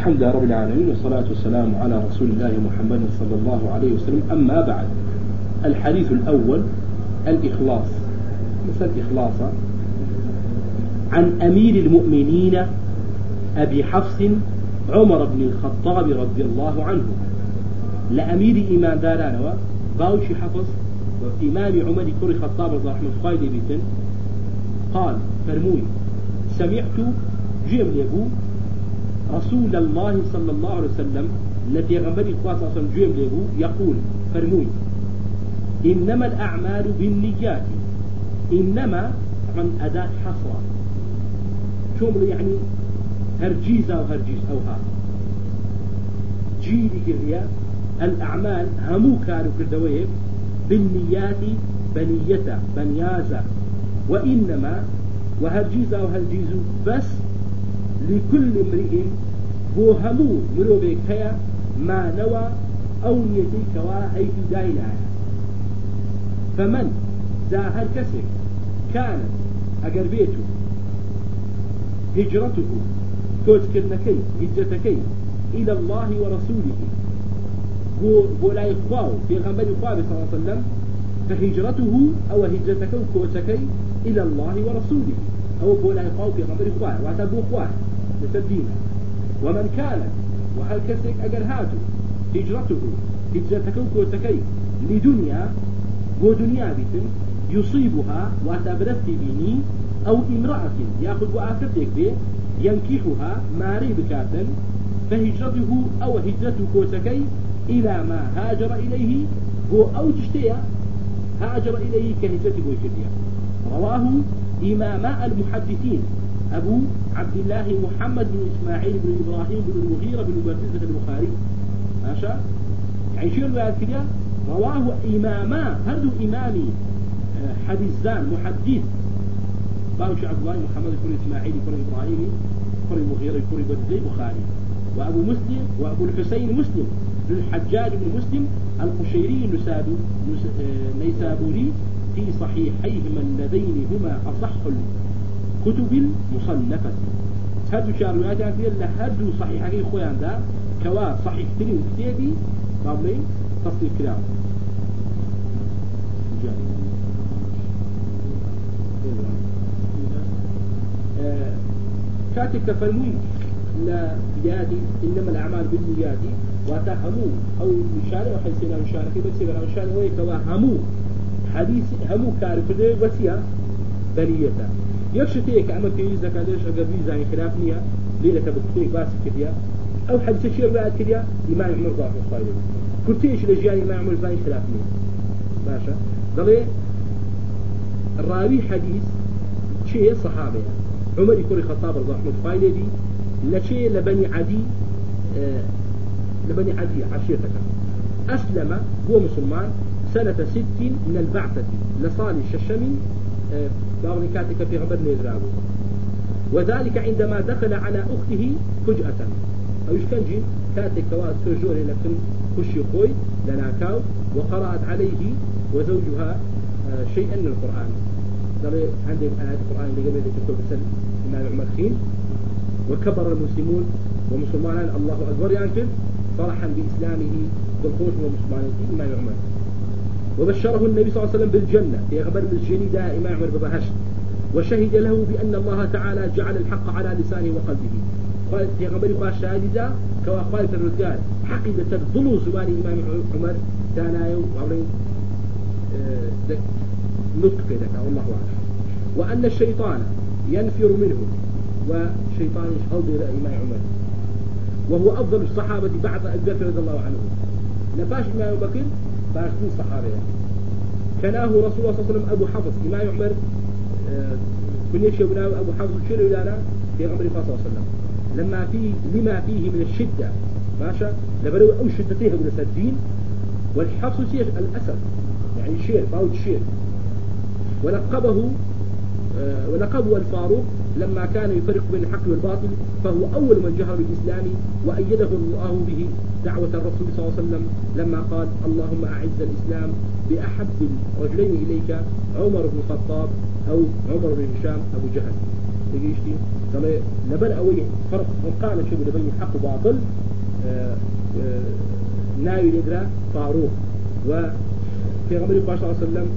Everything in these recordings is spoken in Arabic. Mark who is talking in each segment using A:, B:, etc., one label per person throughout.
A: الحمد لله رب العالمين والصلاة والسلام على رسول الله محمد صلى الله عليه وسلم. أما بعد، الحديث الأول الإخلاص، مسألة إخلاصة عن أمير المؤمنين أبي حفص عمر بن الخطاب رضي الله عنه، لأمير إيمان دارانوا باوشي حفص وإمام عمر كري خطاب رضي الله عنه بيتن قال فرموي سمعت جيم ليبو رسول الله صلى الله عليه وسلم التي غنبري قواس أصلا جيم ليبو يقول فرموي إنما الأعمال بالنيات. إنما عن أداة حصرة شو يعني هرجيز أو هرجيز أو ها جيدي كريا الأعمال همو كانوا كردوية بالنيات بنية بنيازة، وإنما وهرجيز أو هرجيز بس لكل امرئ هو همو مروبك هيا ما نوى أو نيتي كوا هي في داينا. فمن ذا هالكسر كانت أقربيته هجرته كوتكرنكي هجرتكي إلى الله ورسوله ولا يخواو في غنبري إخواه صلى الله عليه وسلم، فهجرته أو هجرتك كوتكي إلى الله ورسوله أو بولا يخواو في غنبري إخواه واتبو إخواه لتدينه. ومن كانت وهالكسر أقرهاته هجرته هجرتك كوتكي لدنيا ودنيا بيتم يصيبها واتبرث بيني أو امرأة يأخذ وآكدك به ينكحها ماري بكاتا، فهجرته أو هجرته كوتكي إلى ما هاجر إليه هو أو تشتيا هاجر إليه كهجرته بوكديا. رواه إماماء المحدثين أبو عبد الله محمد بن إسماعيل بن إبراهيم بن المغيرة بن برزة البخاري ماشي يعني شو الروايات كده. رواه إماما هردو إمامي حديثان محدث باوش عبد الله محمد بن إسماعيل بن إبراهيم بن المغيرة بن برزة البخاري، وأبو مسلم وأبو الحسين مسلم بن الحجاج بن مسلم القشيري نيسابوري في صحيحيهما اللذين هما أصح الكتب المصنفة. هذو شارعات يعني هذو صحيحين خويا ذا كوا صحيح تري كتابي قبل تصنيف كلام كاتب فرموي لا بيادي إنما الأعمال بالنيات وتهمو أو مشارع وحيسنا مشارع كي بتسيبنا مشارع ويكوا همو حديث همو كارف ده وسيا بنيته يرشتيك عمل في زكاة ليش أقربي زين خلافنيها ليلة بتفيك باس كذيا أو حديث شيء بعد كذيا إمام عمر ضعف الصايد كرتيش لجاني إمام عمر زين خلافنيها باشا ضلي الراوي حديث شيء صحابي عمر يكون خطاب الرحمة فايلدي لشيء لبني عدي لبني عدي عشيرتك أسلم هو مسلمان سنة 6 من البعثة لصالح الششمي باغني كاتك في غبر نيزراوي، وذلك عندما دخل على أخته فجأة أو إيش كان جين كاتك كواس سجوري لكن خشي خوي لناكاو وقرأت عليه وزوجها شيئا من القرآن. عندي آيات القرآن اللي قبل ذلك بسل إمام عمر خين وكبر المسلمون ومسلمان الله أكبر ينكر فرحا بإسلامه بالخوش ومسلمانه إمام عمر، وبشره النبي صلى الله عليه وسلم بالجنة في غبر الجني دا إمام عمر ببهشت، وشهد له بأن الله تعالى جعل الحق على لسانه وقلبه. قال في غبر قال شاهدا كوا قالت الرجال حقيقة تفضلوا زمان إمام عمر تانايو وعلين نطق ذلك والله أعلم، وأن الشيطان ينفر منه وشيطان يشهد إلى إمام عمر، وهو أفضل الصحابة بعد أبي بكر رضي الله عنه. نباش إمام بكر باشتين صحابة كناه رسول الله صلى الله عليه وسلم أبو حفص إمام عمر كنيش يبناه أبو حفص شنو لنا في غمر صلى الله عليه وسلم لما فيه من الشدة ماشى لبلو أو شدتيه من الدين، والحفص شيء الأسد يعني شير باود شير، ولقبه الفاروق لما كان يفرق بين الحق والباطل، فهو أول من جهر بالإسلام وأيده الله به دعوة الرسول صلى الله عليه وسلم لما قال اللهم أعز الإسلام بأحب الرجلين إليك عمر بن الخطاب أو عمر بن هشام أبو جهل. تجيشتي قال لبن أوي فرق فرقان شو بين حق وباطل ناوي ندرا فاروق وفي غمر الله صلى الله عليه وسلم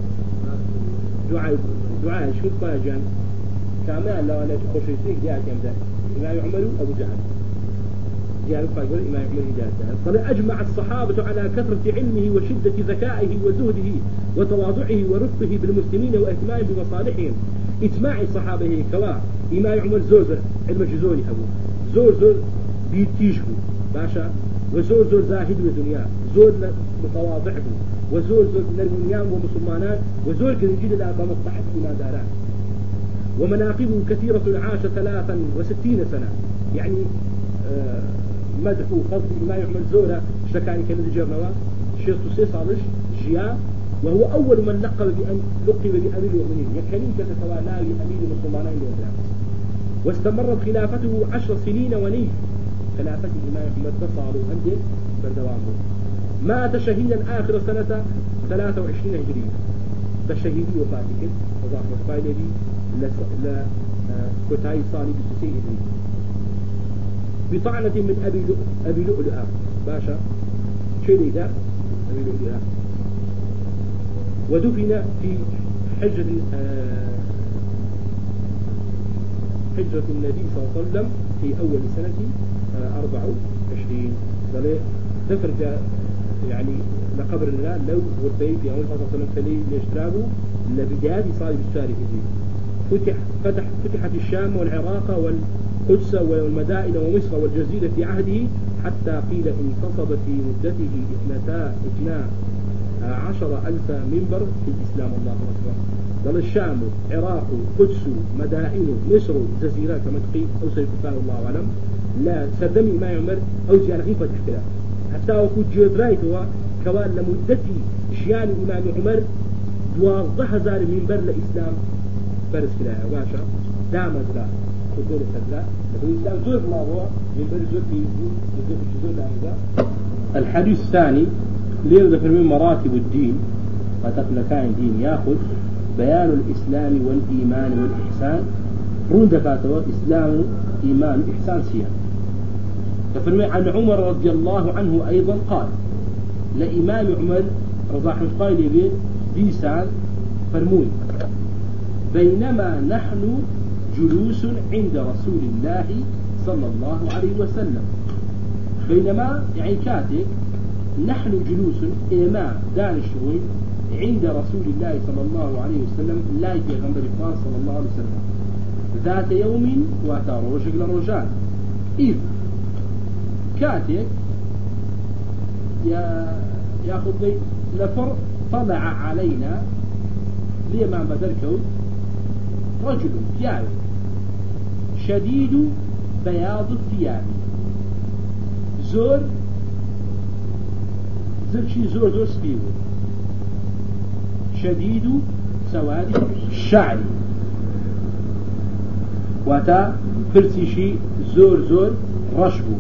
A: دعاء شو قال جان كمان لو أنا خوش يسيك دي كم ده إمام عمر أبو جهل جاء يقول إمام عمر هدايته قال أجمع الصحابة على كثرة علمه وشدة ذكائه وزهده وتواضعه ورفقه بالمسلمين واهتمامهم بمصالحهم إجماع الصحابة كوا إمام عمر زور علم جزوري أبو زور بيتيجه باشا وزور زاهد بالدنيا زور متواضع وزور للمنيام ومسلمانان وزور جديد لا بمصلحة ما داران ومناقبه كثيرة عاش 63 سنة يعني مدح وفضل ما يعمل زورة شكاني كان جرنوا شيخ صالح جيا وهو أول من لقب بأمير المؤمنين يكنين كتتوالى أمير المسلمانين لأدرام واستمرت خلافته 10 سنين ونيف خلافة الإمام أحمد تصالوا عنده بردوامه مات شهيدا آخر سنة 23 هجرية بشهيدي وفاتك وضعف مصفايلة لا كتاي صالي بسسي هجري بطعنة من أبي لؤلؤة باشا شيء ده أبي لؤلؤة ودفن في حجة النبي صلى الله عليه وسلم في أول سنة 24 قال ذكر يعني لقبر الله لو وربي في أول 5 سنة فلي لاشترابه لبداية صالح بالشارع فتحت الشام والعراق والقدس والمدائن ومصر والجزيرة في عهده حتى قيل انتصب في مدته 12,000 منبر في الإسلام الله أكبر ضل الشام عراق قدس مدائن مصر جزيرة كما تقيل أو سيكفاه الله أعلم لا سردمي ما يعمر أو زيارة فتح كلا حتى وكود جبرايت هو كوان لمدتي شيان الإمام عمر 12,000 منبر لإسلام برس كلا واشا دام ذرا خذول الفضلاء الإسلام زور الله هو منبر زور بيزور الحديث الثاني ليذكر من مراتب الدين وتقل كائن دين يأخذ بيان الإسلام والإيمان والإحسان رون دكاتره إسلام إيمان إحسان سيان تفرمي عن عمر رضي الله عنه أيضا قال لإمام عمر رضي الله عنه به ديسان فرمون بينما نحن جلوس عند رسول الله صلى الله عليه وسلم بينما يعني كاتب نحن جلوس إمام دان الشوي عند رسول الله صلى الله عليه وسلم لا يغنبر الفاس صلى الله عليه وسلم ذات يوم واتاروجك لرجال إذ كاتب ياخذ لي لفر طلع علينا لما بدركه رجل ثياب شديد بياض الثياب زور زور سبيو شديد سواد الشعر واتا فرسيشي زور رشبو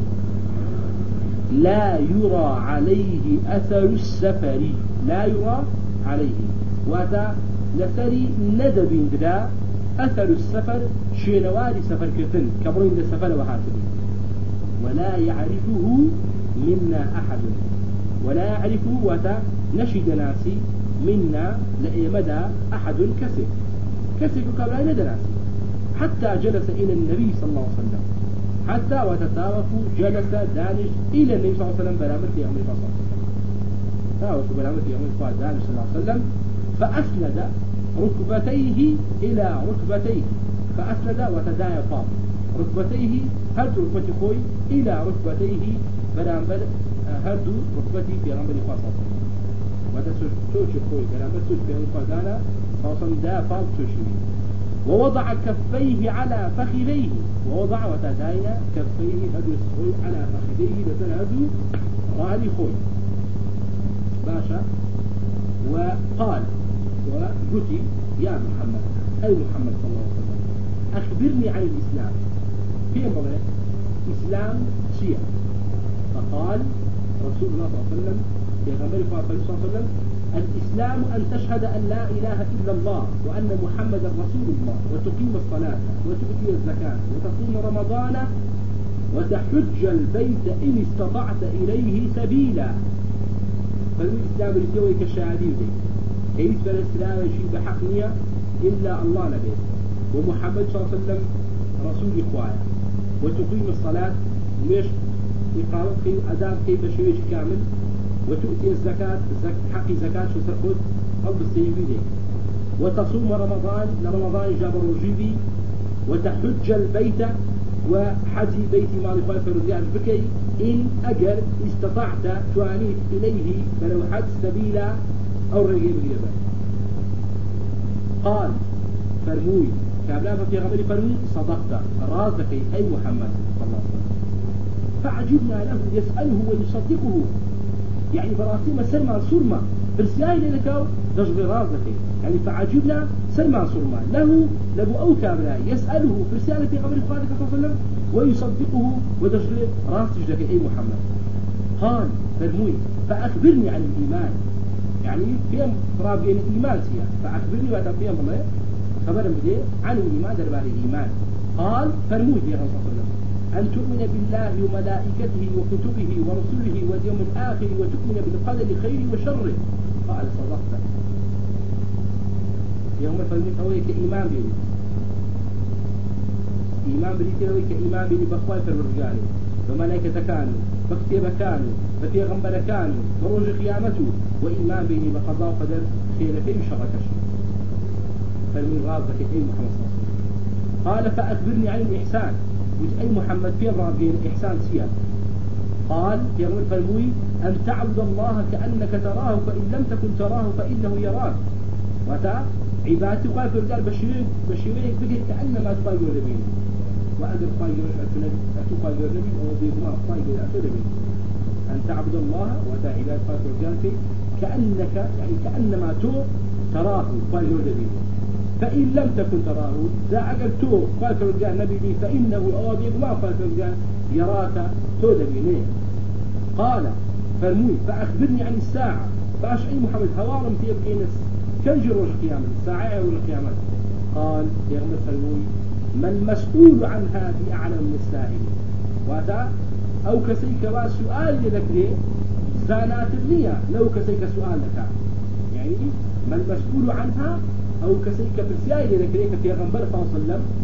A: لا يرى عليه أثر السفر لا يرى عليه واتا لسري ندب دلا أثر السفر شينواري سفر كثن كبرين دا سفر وحاسبين ولا يعرفه منا أحد ولا يعرفه واتا نشد ناسي منا لإيمدا أحد كسب قبل ندى ناسي حتى جلس إلى النبي صلى الله عليه وسلم حتى وتتاوفوا جلس دانش إلى النبي صلى الله عليه وسلم بلامر في يوم الفصل تاوفوا بلامر في يوم الفصل دانش صلى الله عليه وسلم فأسند ركبتيه إلى ركبتيه فأسند وتدايا فاض ركبتيه هرد ركبتي خوي إلى ركبتيه بلامر هرد ركبتي في رمبر الفصل وتسوشي خوي بلامر سوش في يوم الفصل فاصل دا فاض سوشي ووضع كفيه على فخذيه ووضع وتدايا كفيه هدو السخوي على فخذيه لسن هدو غالي خوي باشا وقال وقتي يا محمد أي محمد صلى الله عليه وسلم أخبرني عن الإسلام في أمره إسلام شيعة فقال رسول الله صلى الله عليه وسلم في غمر فاطمة صلى الله عليه وسلم الإسلام أن تشهد أن لا إله إلا الله وأن محمدا رسول الله وتقيم الصلاة وتؤتي الزكاة وتصوم رمضان وتحج البيت إن استطعت إليه سبيلا. فالإسلام يسوي كالشهادي دي كيف بالإسلام شيء بحقنية إلا الله نبيه ومحمد صلى الله عليه وسلم رسول إخوانه وتقيم الصلاة ليش إقامة كي أداء كي بشويش كامل وتؤتي الزكاة حق زكاة شو تأخذ قلب السيبي دي وتصوم رمضان لرمضان جاب الرجيبي وتحج البيت وحجي بيتي مال إخوان فرزيان بكي إن أجر استطعت توانيت إليه فلو حج سبيلا أو رجيب جيبا. قال فرموي كابلا في غبري فرمي صدقت رازك أي محمد صلى الله عليه وسلم. فعجبنا له يسأله ويصدقه يعني براسيم سلمان سرما برسياي لك دجل رازك يعني فعجبنا سلمان سرما له لبو أو كابلا يسأله برسياي في غبري صلى الله عليه وسلم ويصدقه ودجل راسك لك أي محمد. قال فرموي فأخبرني عن الإيمان يعني فيهم رابين الإيمان سيا فأخبرني وأتى فيهم الله خبر بدي عن الإيمان دربار الإيمان. قال فرموي يا رسول الله أن تؤمن بالله وملائكته وكتبه ورسله واليوم الآخر وتؤمن بالقدر خيره وشره. قال صدقت يوم فرمي تويك إيمان بني إيمان بني تويك إيمان بني بخوان فرمرجاني وملائكة كانوا بكتب كانوا بفيغمبر كانوا بروج قيامته وإيمان بني بقضاء وقدر خير فيه شركش فرمي غابك أي محمد صلى الله عليه وسلم. قال فأخبرني عن الإحسان أي محمد في رابين إحسان سيا. قال يقول فرموي أن تعبد الله كأنك تراه فإن لم تكن تراه فإنه يراك. وتا عبادتي قال في الرجال بشيرين بقي كأنما تقايل نبي وأدر قايل نبي أو بيهما قايل نبي أن تعبد الله وتا عبادتي قال في الرجال كأنك يعني كأنما تراه قايل نبي فإن لم تكن تراه ذا عقل تو قال في الرجال نبي لي فإنه أو بيهما قال في الرجال يراك تودبي. قال فرموي فأخبرني عن الساعة باش أي محمد هوارم في بقينس كنجي روج القيامة الساعة أو القيامة. قال يا غمر فرموي ما المسؤول عنها بأعلم من السائل وهذا أو كسيك سؤال لذكره زانات النية لو كسيك سؤال لك يعني ما المسؤول عنها أو كسيك برسياي لذكره في غنبر صلى الله عليه وسلم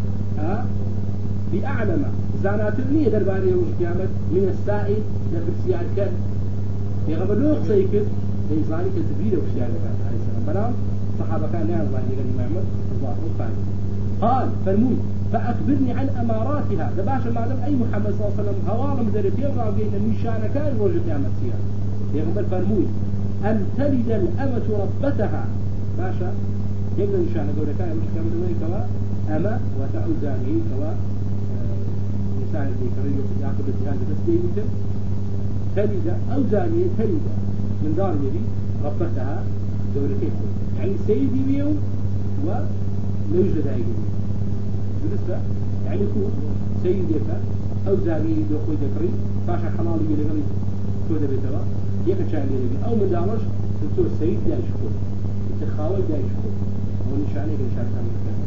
A: بأعلم زانات النية درباري روج القيامة من السائل لبرسياي كان يا غنبر لو كسيك لذلك التبير وشيء لك عليه السلام بلا صحابة كان يعرض عن يقول محمد الله أكبر. قال فرموي فأخبرني عن أماراتها دباشا معلم أي محمد صلى الله عليه وسلم هوالم دربيه وراقين المشان كان روجة قيامة سيها يقول فرموي أن تلد الأمة ربتها باشا يقول المشان قول كان مش كامل كوا أما وتعوزاني كوا إنسان اللي كريم يأخذ الجهاز بس يمكن تلد أو زانية تلد من دار النبي ربتها دورتين يعني سيدي بيو ولا يوجد أي جديد بالنسبة يعني يكون سيدك أو زاني دو خوي ذكري فاشا حلالي يلغي كودا بيتوا يكشان يلغي أو من دارش تنسو السيد لا يشكر التخاوي لا يشكر أو نشانه كنشان كامل.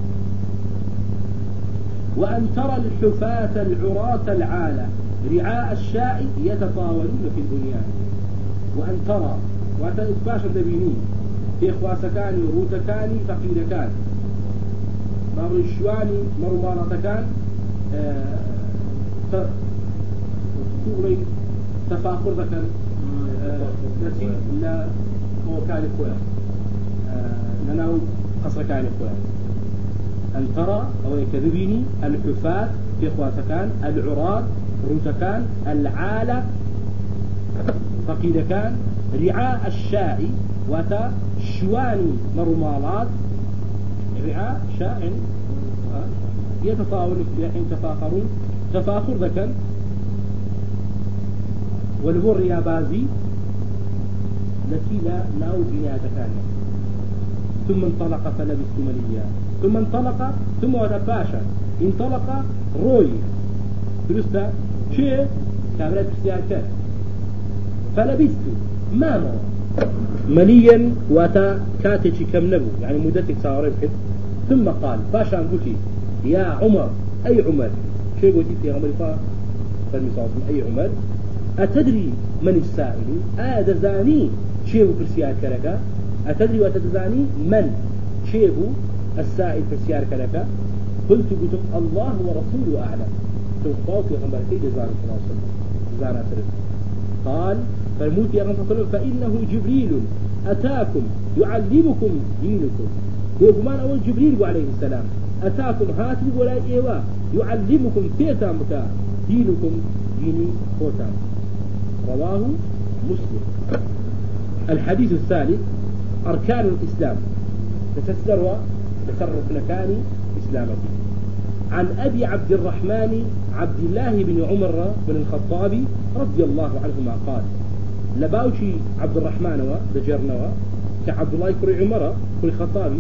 A: وأن ترى الحفاة العراة العالة رعاء الشاء يتطاولون في البنيان. وأن ترى وأتنباش الدبينين في إخواسكاني وروتكاني فقيدكان بابر الشواني مرمانتكان تقولي تفاخر ذكر نسي لا هو كان إخوان لناو قصر كان إخوان. أن ترى أو يكذبيني الحفاة في إخواسكان العراة روتكان العالة فقيدكان رعاء الشاء وتا شواني مرمالات رعاء شاء يتطاول في حين تفاخرون تفاخر ذكر والبر يا بازي التي لا بناء ثانية. ثم انطلق فلبثت مليا ثم انطلق ثم وتباشا انطلق روي درستا شيء كاملة بسيارك فلبثت ما مليا واتا كاتشي كم نبو يعني مدتك صارت ثم قال باشا قلتي يا عمر أي عمر شيء قلتي في عمر فالمصاصم أي عمر أتدري من السائل دزاني شيء برسيار كركا أتدري وتدزاني من شيء السائل برسيار كركا قلت الله ورسوله أعلم توقعوا في عمر كي جزان زانا ترد قال فالموت يا غنصر فإنه جبريل أتاكم يعلمكم دينكم وقمان أول جبريل عليه السلام أتاكم هاتف ولا إيوا يعلمكم فيتامك دينكم ديني خوتام رواه مسلم. الحديث الثالث أركان الإسلام تتسلر ركنكان إسلامتي. عن أبي عبد الرحمن عبد الله بن عمر بن الخطاب رضي الله عنهما قال لباوشي عبد الرحمن ودجرنوا كعبد الله كري عمر كري خطابي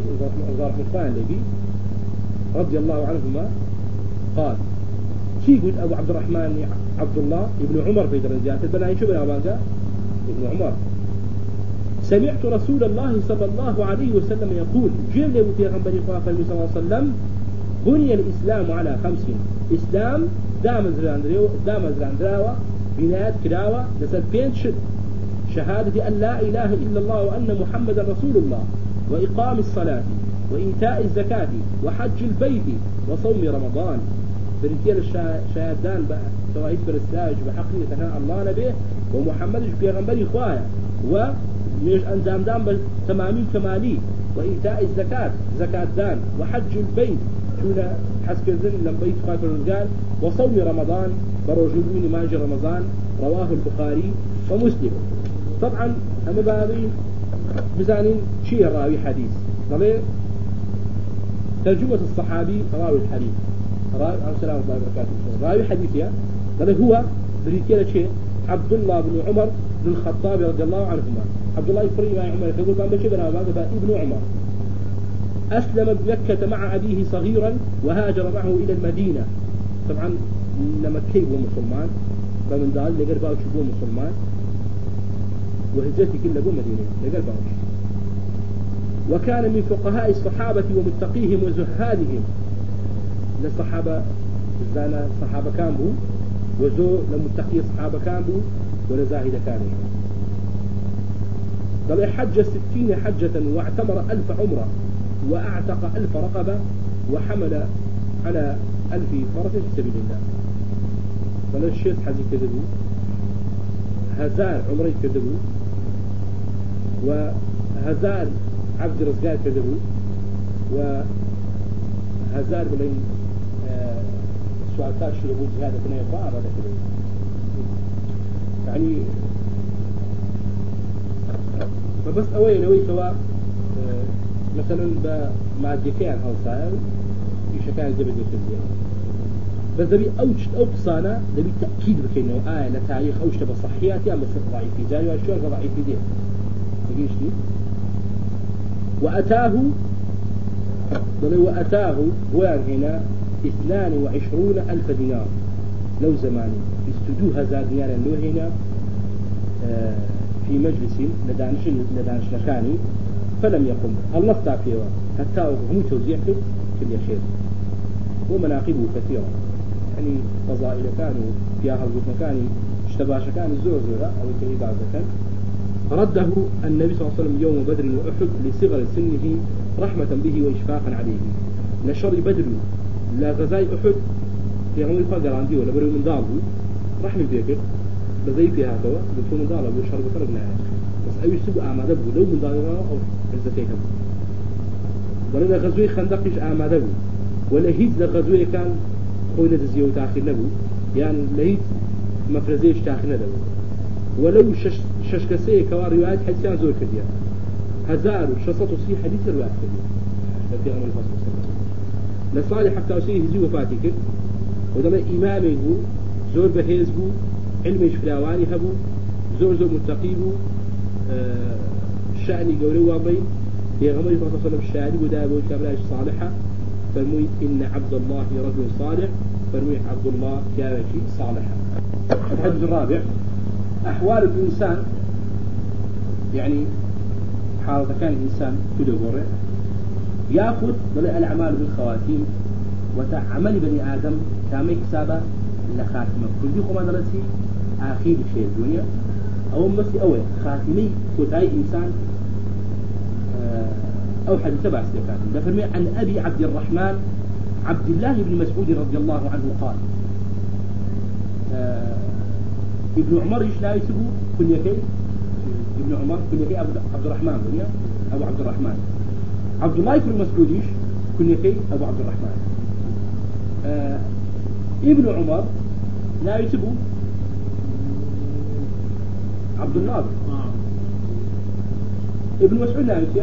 A: رضي الله عنهما قال شي يقول أبو عبد الرحمن عبد الله ابن عمر في درجات البناء شو بنا ابن عمر سمعت رسول الله صلى الله عليه وسلم يقول جيب لي في غنبري صلى الله عليه وسلم بني الإسلام على 5 إسلام دام زراندراوة بنايات كراوة لسد 5 شد شهادة أن لا إله إلا الله وأن محمد رسول الله وإقام الصلاة وإيتاء الزكاة وحج البيت وصوم رمضان بريتيال الشهادان سواء بالسلاج بحقية ثناء الله نبيه ومحمد في غنبري إخواه ومش أنزام دام تمامي كمالي وإيتاء الزكاة زكاة دان وحج البيت شونا حسب الذن لما بيت خاطر الرجال وصوم رمضان برجلون ماجي رمضان رواه البخاري ومسلم. طبعا أما بابي بزانين شيء راوي حديث طبعا ترجمة الصحابي راوي الحديث راوي السلام الله وبركاته راوي حديث يا هو بريتيلا شيء عبد الله بن عمر بن الخطاب رضي الله عنهما. عبد الله يفرق مع عمر يقول بان بشبنا ابن عمر أسلم بمكة مع أبيه صغيرا وهاجر معه إلى المدينة. طبعا لما كيبوا مسلمان فمن دال لقر باوش بو مسلمان وهجرتي كلها بو مدينة لقر باوش. وكان من فقهاء الصحابة ومتقيهم وزهادهم للصحابة زانا صحابة كان بو وزو لمتقي الصحابة كان بو ولزاهد كان بل حج 60 حجة واعتمر 1000 عمرة وأعتق 1000 رقبة وحمل على 1000 فرس في سبيل الله. بل الشيخ حزي كذبوا هزار عمري كذبوا وهزار عبد الرزاق كذبوا وهزار بلين سؤال تاشي يقول جهادة كنا يقع هذا كذبوا يعني فبس أوين أوي سواء مثلا بمعدكان أو صاير في شكل جبل يخزيه بس دبي أو قصانا دبي تأكيد بكينه لتاريخ أوش تبى صحياتي أما ضعيف في جاري وشون ضعيف في دين تجيش لي وأتاه وين هنا 22,000 دينار لو زماني استدوها زاد دينار له هنا في مجلس ندانش لكاني فلم يقم الله استعفيه حتى هم توزيع كل شيء. ومناقبه كثيرة يعني فضائل كانوا فيها هربط مكاني اشتباش كان الزور زورة أو كي بعد ذلك رده النبي صلى الله عليه وسلم يوم بدر وأحد لصغر سنه رحمة به وإشفاقا عليه. لشر بدر لا غزاي أحد في عمر فقر عندي ولا بريو من دابو رحمة بيكر بزي فيها كوا دكتور من دابو وشرب فرقنا بس أي سبب أعماده لو من دابو أو عزتيهم ولذا غزوة خندقش أعماده ولا هيد لغزوة كان خوينة الزيو تأخير نبو يعني لهيد مفرزيش تأخير نبو ولو ششكسيه كوا روايات حديثان زور كرديا 1600 حديث روايات كرديا في عمر الفصل لصالح حتى أسيه هزي وفاتي كرد ودما إمامي بو زور بهيز بو علمي شفلاواني هبو زور متقي بو شأني قولي وابين في عمر الفصل صلى الله عليه وسلم الشهادي ودابو كابلاش صالحة فرمي إن عبد الله رجل صالح فرمي عبد الله كابلاش صالحة. الحديث الرابع أحوال الإنسان يعني حالة كان الإنسان تدبره يأخذ الأعمال بالخواتيم وتعمل بني آدم كما حسابه لخاتمه كل دي خما درسي آخر شيء الدنيا أو مثل أول خاتمي كتاي إنسان أو حديث تبع استيقاظ دفرمي عن أبي عبد الرحمن عبد الله بن مسعود رضي الله عنه قال ابن عمر إيش لا يسبه كن يكي ابن عمر كن يكي عبد الرحمن بنيا أبو عبد الرحمن عبد الله بن مسعود إيش كن يكي أبو عبد الرحمن ابن عمر لا يسبه عبد الناظر ابن مسعود لا يسير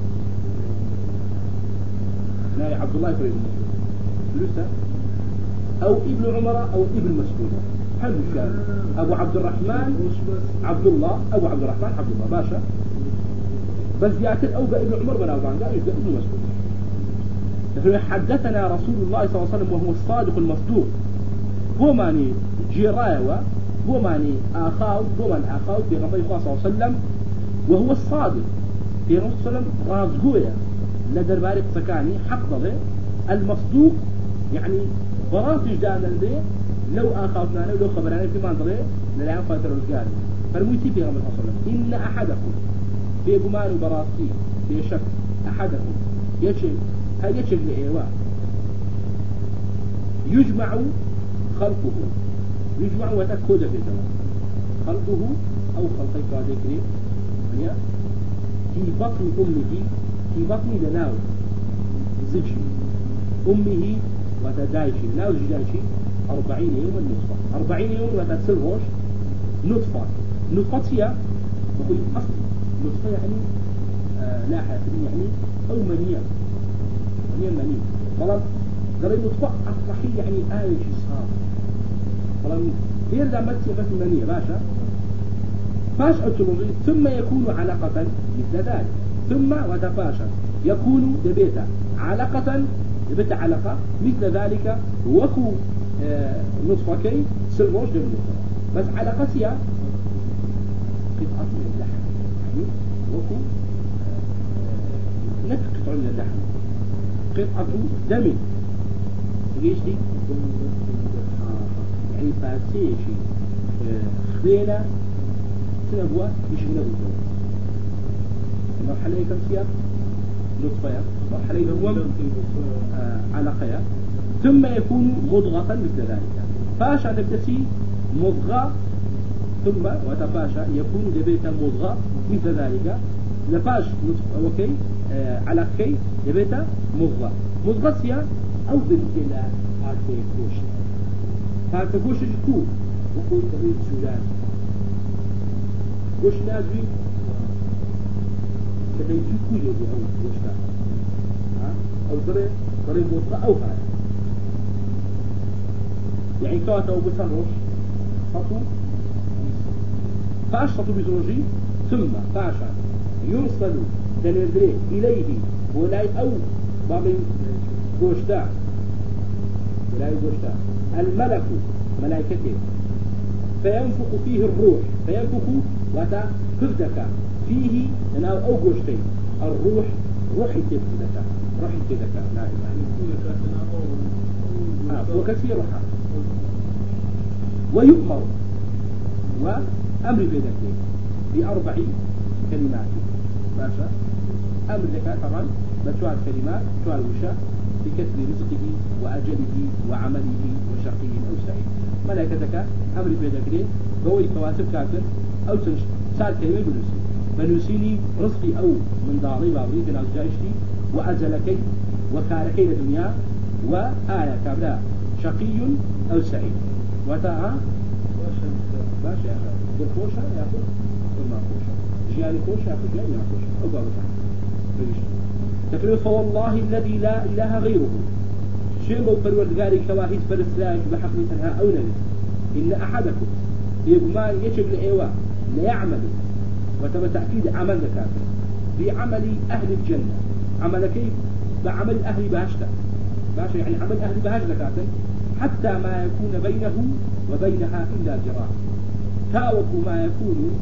A: لا عبد الله بن مسعود لسه أو ابن عمر أو ابن مسعود حلو الشاب أبو عبد الرحمن عبد الله أبو عبد الرحمن عبد الله باشا بس يأكل أو ابن عمر بن أبان قال يبقى ابن مسعود حدثنا رسول الله صلى الله عليه وسلم وهو الصادق المصدوق هو ماني جيرايوة هو ماني آخاو هو ماني آخاو في غنبي الله صلى الله عليه وسلم وهو الصادق في غنبي صلى الله عليه وسلم رازقوية لدى البارق سكاني حفظه المصدوق يعني براتج دانا لديه لو آخاوتنا لو خبرنا في منظره للعام فاتر الرجال فرميتي في غنبي صلى الله عليه وسلم إن أحدكم في قمان براسي في شك أحدكم هل يشك لإيواء يجمع خلقه يجمع وتأكد في الزمان خلقه أو خلقك ذكري في بطن أمه في بطن لناو زجي أمه وتدايشي ناو زجايشي 40 يوم النطفة 40 يوم وتتسل روش نطفة هي وهي أصل نطفة يعني لاحة يعني أو منية طلب قال النطفة أصلحي يعني آية صار طلب غير ذا مثل منية باشا فاش أتلوغي ثم يكون علقة مثل ذلك ثم وتفاشا يكون دبيتا علقة دبيتا علقة مثل ذلك وكو نطفكي سلوش دم نطفة بس علقة هي قطعة من اللحم يعني وكو قطعة من اللحم قطعة دم ليش دي يعني فاتيشي خلينا سنبوة يشغل أبوه مرحلة كم سياق نطفة مرحلة هو علقة ثم يكون مضغة مثل ذلك فاشا نبتسي مضغة ثم وتفاشا يكون دبيتا مضغة مثل ذلك لفاش نطفة وكي علقة دبيتا مضغة سياق أو بالكلا هاتي كوش هاتي كوش جكو وكو تغير سودان كوش نازوي كده يجيكو يدي أو كوش أو ضري مضغة أو هاي يعني كواتا وبسنروش خطو فاش خطو بزوجي ثم فاشا يرسل دنيدري إليه ولاي أو بابي غوشتا ولاي غوشتا الملك ملائكته فينفخ فيه الروح فينفخ وتفدك فيه أنا أو غوشتي الروح روحي تفدك لا يعني وكثيرها ويؤمر وأمر بذلك ب4 كلمات باشا أمر ذكاء طبعا بتوع كلمات توع الوشاء بكسب رزقه وأجله وعمله وشقي أو سعيد ملائكتك أمر بذلك بوي كواتب كافر أو سال كلمة بنوسيني رزقي أو من داري بابري بن أزجاجتي وأجلكي وكاركي الدنيا وآية كابلا شقي أو سعيد وتاها ماشي يا أخي بالخوشة يأخذ وما خوشة جياني خوشة يأخذ جياني ما خوشة أو بابتها تقول فوالله الذي لا إله غيره شيء بفروردگاري كواهد فرسلاش بحق تنها أو نبي إن أحدكم يقمان يشغل لأيوة لا يعمل وتم تأكيد عمل كافر بعمل أهل الجنة عمل كيف بعمل أهل بهشتة ماشي يعني عمل أهل بهشتة كافر حتى ما يكون بينه وبينها إلا ذراع تاوك ما يكون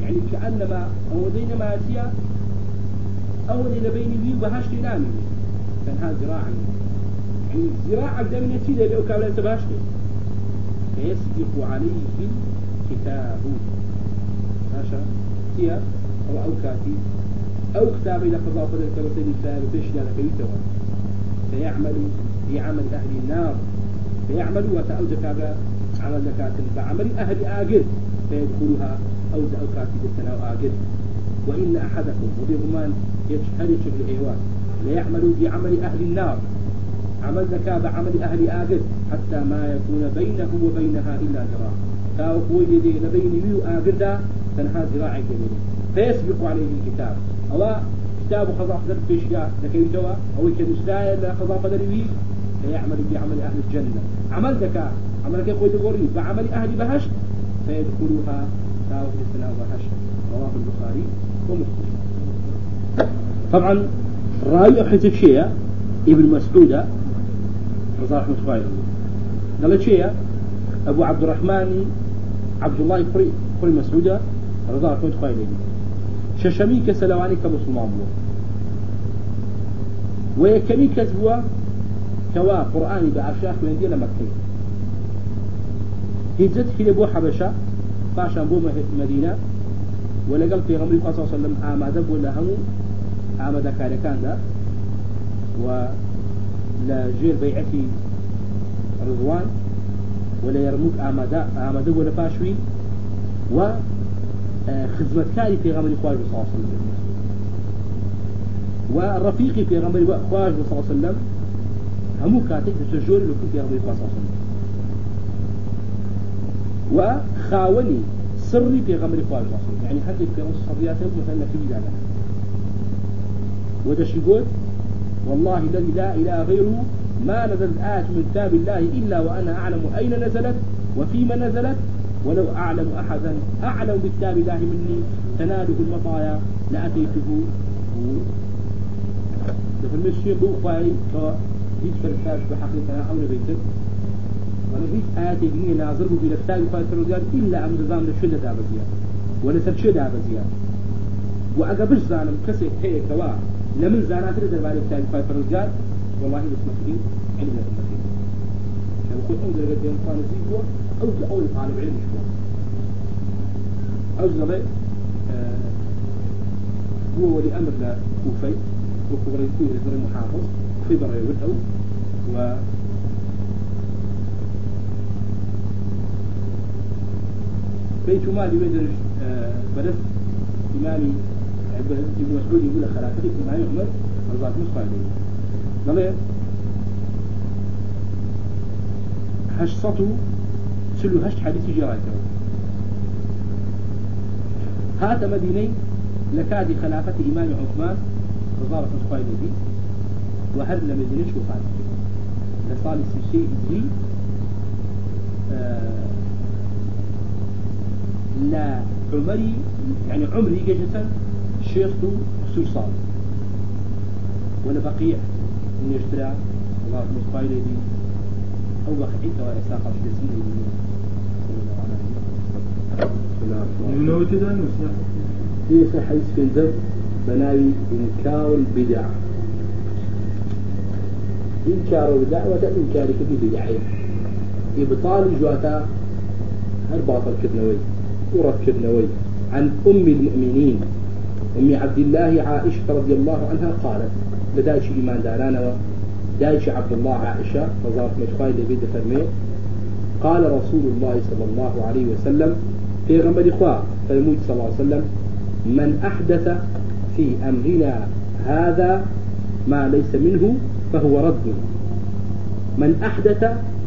A: يعني كأنما أو دين ما أتيا أو اللي بيني بيه بهشت نامي كان هذا زراعة يعني زراعة قدام نتيجة لو كان أنت بهشت فيسبق عليه الكتاب ماشا تيا أو كاتي أو كتاب إذا قضى فضل كمثل الكتاب فيش لا كيتوا فيعمل في عمل أهل النار فيعمل وتأوزك عمل زكاة فعمل أهل آجر فيدخلها أو زكاة بالتناو آجر وإن أحدكم وبضمان يشهد شكل إيوان ليعمل بعمل أهل النار عمل زكاة بعمل أهل آجر حتى ما يكون بينه وبينها إلا ذراع فأقول يدي لبين ميو آجر دا تنها ذراع جميل فيسبق عليه الكتاب أو كتاب خضاء قدر بيشياء لكي جوا أو كنسلاء لا خضاء قدر بيه فيعمل بعمل أهل الجنة عمل زكاة عمل كيف يقول بعمل أهل بهشت فيدخلوها تاوه السنة بهشت رواه البخاري ومسلم. طبعا الراوي حيث شيء ابن مسعود رضي الله عنه قال شيء أبو عبد الرحمن عبد الله قري مسعود رضي الله عنه ششمي كسلواني كمسلمان بوا ويكمي كذبوا كوا قرآني بأشاخ ويندي لمكة هجت في أبو حبشة فاشان بو مدينة ولقل في غمري صلى الله عليه وسلم آماد ولا هم آماد كان ذا ولا جير بيعتي رضوان ولا يرموك آماد ولا فاشوي وخدمة كاري في غمري خواج صلى الله عليه وسلم والرفيقي في غمري خواج صلى الله عليه وسلم همو كاتك تسجل لكم في غمري خواج صلى الله عليه وسلم وخاوني سري في غمر خواج رسول يعني حتى في نص صبياته مثلا في بداية وده يقول والله الذي لا إله غيره ما نزلت آية من كتاب الله إلا وأنا أعلم أين نزلت وفيما نزلت ولو أعلم أحدا أعلم بكتاب الله مني تناله المطايا لأتيته في المسيح بوخاي يدخل الكاش بحقيقة أو نبيتك ونبيت آيات دينية ناظر بو بلكتاب فاتر الرجال إلا أم نظام لشدة دابزيان ولسر شدة دابزيان وأقبش زانم كسي هي كوا لمن زانات رجال بعد كتاب فاتر الرجال والله بسم الله علمنا المسيح كان يقول أول درجة دين قان زيقوا أو طالب علم شكوا أو زبي هو ولي أمر لكوفي وكبري كوفي لزر المحافظ في برا يودعو و بيت مالي بدرج بدف إمامي ابن مسعود يقول خلافتي إمامي عمر رضي الله عنه قال هشصته سلو هشت حديث جرايته هات مديني لكادي خلافة إمام عثمان رضي الله عنه وهل لمدينة شو قال لصالح الشيء دي لا عمري يعني عمري جيشة شيخته سوسال ولا بقيع من يشترى الله مصطفى دي أو بقيته وإساقة في سنة
B: من نوع كده
A: في حيث في الذب بناوي إنكار البدع إنكار البدع وإنكار كل بدعين إبطال جواتا هرباطل كرنوي ورد كرنوي عن أم المؤمنين أم عبد الله عائشة رضي الله عنها قالت لدايش إيمان دارانا ودايش عبد الله عائشة وظارت مجخاي لبيد فرمي قال رسول الله صلى الله عليه وسلم في غمر إخوة فالموت صلى الله عليه وسلم من أحدث في أمرنا هذا ما ليس منه فهو رد من أحدث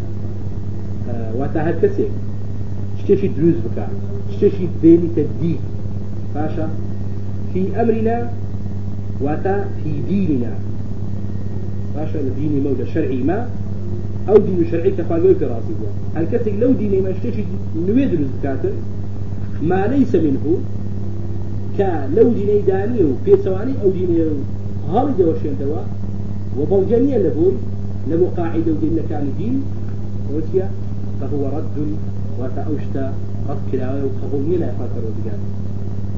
A: وتهكسي اشتشي دروز بكا اشتشي بيني تدي فاشا في أمرنا وتا في ديننا فاشا ديني مولى شرعي ما أو دين شرعي كفاقوي في راسي هل كسي لو ديني ما اشتشي نويد دروز بكاته ما ليس منه لو ديني داني وفي سواني أو ديني غالي وشين دواء وبوجانية لبول لبو قاعدة ودين كان دين وشيا فهو رد وتأوشت رد كلاوي وقبولني لا يفاتر وزقان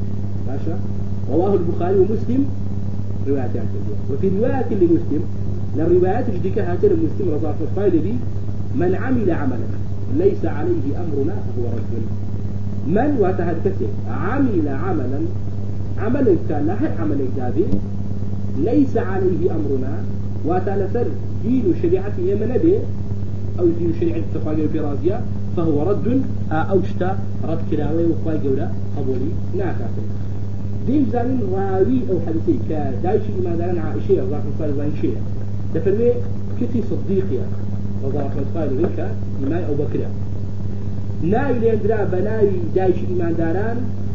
A: ماشي. رواه البخاري ومسلم رواية كذا. وفي رواية لمسلم للروايات جديك هاتين المسلم رضي الله عنه دي من عمل عملا ليس عليه أمرنا فهو رد. من وتهدكته عمل عملا كان لا عمل كذابي ليس عليه أمرنا وتلسر دين شريعته من به أو دين شريعة التقاقل برازية فهو رد أو شتا رد كلاوي وقاي جولا قبولي ناكافر. دين زانين راوي أو حديثي كدايش إما دارن عائشة رضي الله عنها زين شيء تفرمي كتي صديقيا رضي الله عنه منك إمام أو بكر ناي ليندرا بناي دايش إما داران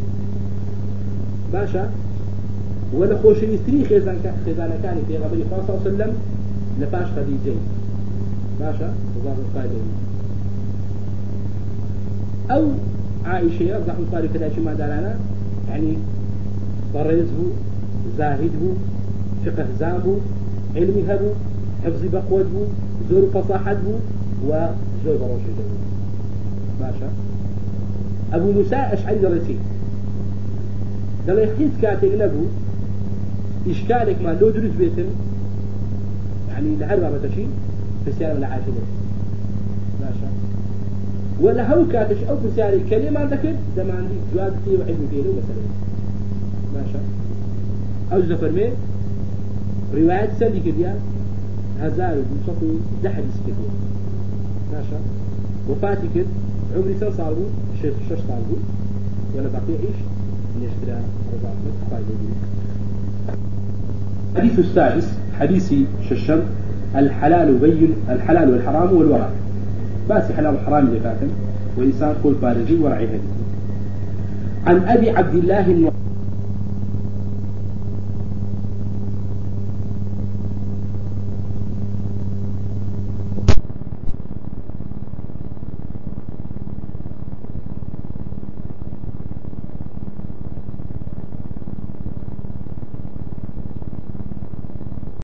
A: باشا ولا خوش يستري خزانة كان في غبري صلى الله عليه وسلم لفاش خديجة باشا رضي الله عنه أو عائشة رضي الله عنها كدايش إما دارانا يعني برزه زاهده فقه زامه علمي هبو حفظ بقوده زور فصاحته وزور برشده ماشا. أبو موسى أشعري درسي دل يحكيت كاتب نبو إشكالك ما لو درس بيتم يعني لهربا بتشي بسيارة ولا عاشده ماشا. ولا هو كاتش أو بسيارة كلمة ذكر ده ما عندي جواب فيه وعلم فيه مثلا ماشا. أو زفرمي روايات سندي كديا هزار وصفو دحد كديا ماشا. وفاتي كد عمري 3 صار 6 صار ولا باقي عيش نشتري رضاعة الحديث السادس حديث ششم الحلال والحرام والورع بس حلال والحرام اللي فاتن وإنسان قول بارجي ورعي هدي. عن أبي عبد الله